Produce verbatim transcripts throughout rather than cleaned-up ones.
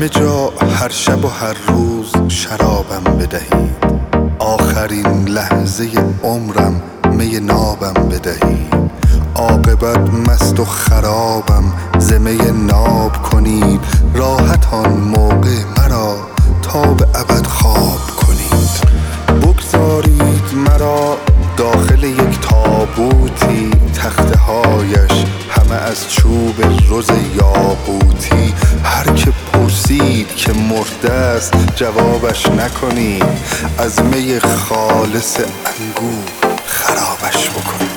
همه جا هر شب و هر روز شرابم بدهید، آخرین لحظه عمرم می نابم بدهید. عاقبت مست و خرابم ز می ناب کنید، راحت آن موقع مرا تا به ابد خواب کنید. بگذارید مرا داخل یک تابوتی، تخته هایش همه از چوب رز یاقوتی. هر که پرسید که مرده است جوابش نکنید، از می خالص انگور خرابش بکنید.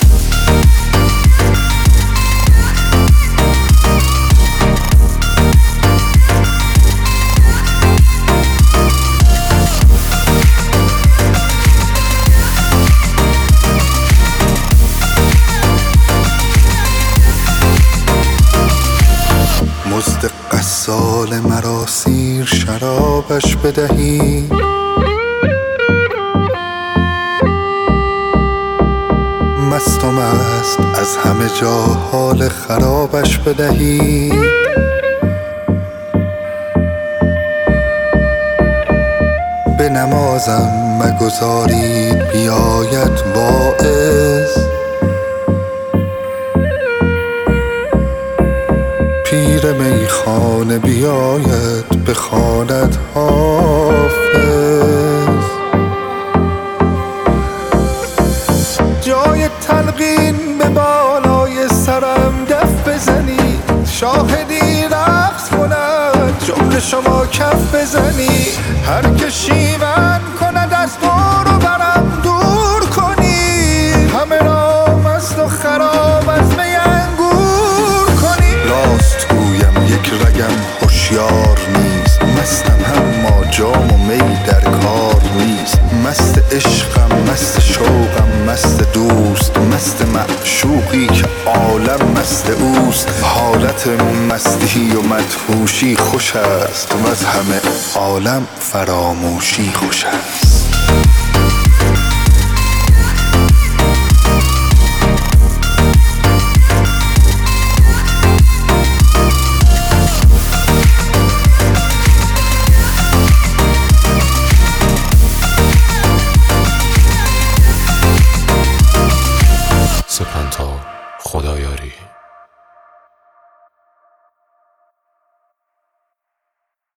مزد قصال مرا سیر شرابش بدهی، مست و مست از همه جا حال خرابش بدهی. به نمازم مگذارید بیاید واعظ، پیر میخانه بیاید بخواند حافظ. جای تلقین به بالای سرم دف بزنید، شاهدی رقص کند جمله شما کف بزنید. هر که شیون کند از دور و برم دور کنید، همه را مست و خراب از می انگور کنید. راست گویم یک رگم هوشیار نیست، مستم اما جام و می در کار نیست. مست عشقم، مست شوقم، مست دوست، مست معشوقی که عالم مست اوست. حالت مستی و مدهوشی خوش است و از همه عالم فراموشی خوش است.